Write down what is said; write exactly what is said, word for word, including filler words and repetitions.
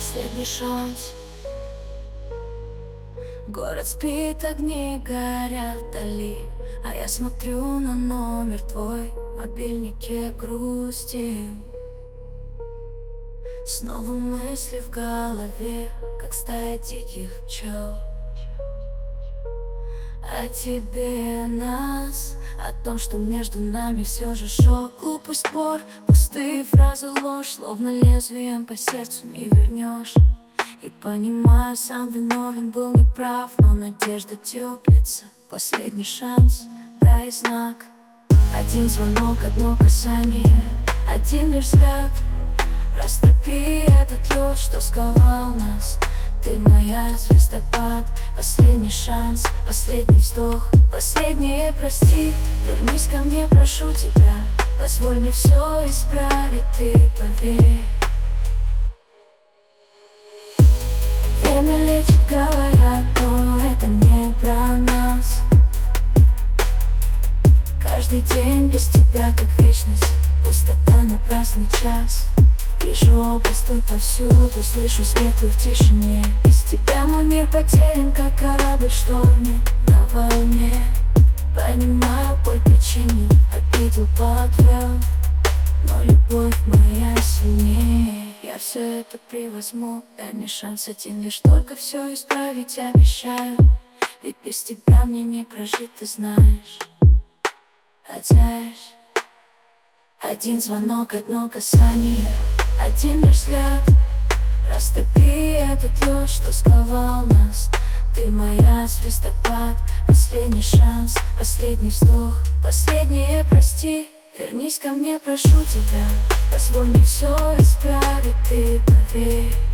последний шанс. Город спит, огни горят вдали, а я смотрю на номер твой в мобильнике, грустим. Снова мысли в голове, как стая диких пчел. О тебе, о нас, о том, что между нами все же шел глупый спор. Пустые фразы, ложь, словно лезвием по сердцу не вернешь. И понимаю, сам виновен, был неправ, но надежда теплится. Последний шанс, дай знак. Один звонок, одно касание, один лишь взгляд. Растопи этот лед, что сковал нас. Ты моя звездопад. Последний шанс, последний вздох, последнее прости. Вернись ко мне, прошу тебя, позволь мне все исправить, ты поверь. Время лечит, говорят, но это не про нас. Каждый день без тебя как вечность, пустота, напрасный час. Вижу область повсюду, слышу свету в тишине. Без тебя мой мир потерян, как корабль в шторме на волне. Понимаю, боль причине, обидел, подвел, но любовь моя сильнее. Я все это превозьму, дай мне шанс один лишь только все исправить, обещаю. Ведь без тебя мне не прожить, ты знаешь. Хотя один звонок, одно касание, один лишь взгляд. Растопи этот лед, что сковал нас. Ты моя звездопад. Последний шанс, последний вздох, последнее прости. Вернись ко мне, прошу тебя, позволь мне все исправить, ты поверь.